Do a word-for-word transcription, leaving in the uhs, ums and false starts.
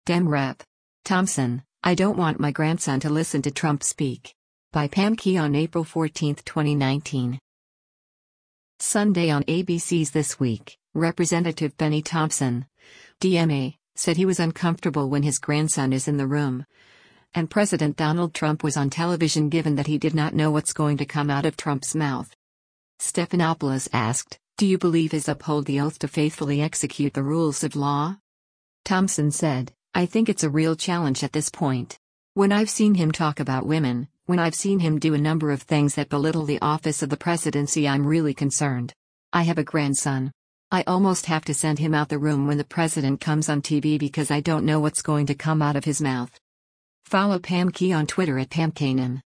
Dem Rep. Thompson, I don't want my grandson to listen to Trump speak. By Pam Key on April fourteenth, twenty nineteen. Sunday on A B C's This Week, Representative Benny Thompson, D M A, said he was uncomfortable when his grandson is in the room. And President Donald Trump was on television given that he did not know what's going to come out of Trump's mouth. Stephanopoulos asked, "Do you believe his uphold the oath to faithfully execute the rules of law?" Thompson said, "I think it's a real challenge at this point. When I've seen him talk about women, when I've seen him do a number of things that belittle the office of the presidency, I'm really concerned. I have a grandson. I almost have to send him out the room when the president comes on T V because I don't know what's going to come out of his mouth." Follow Pam Key on Twitter at Pam Kanan.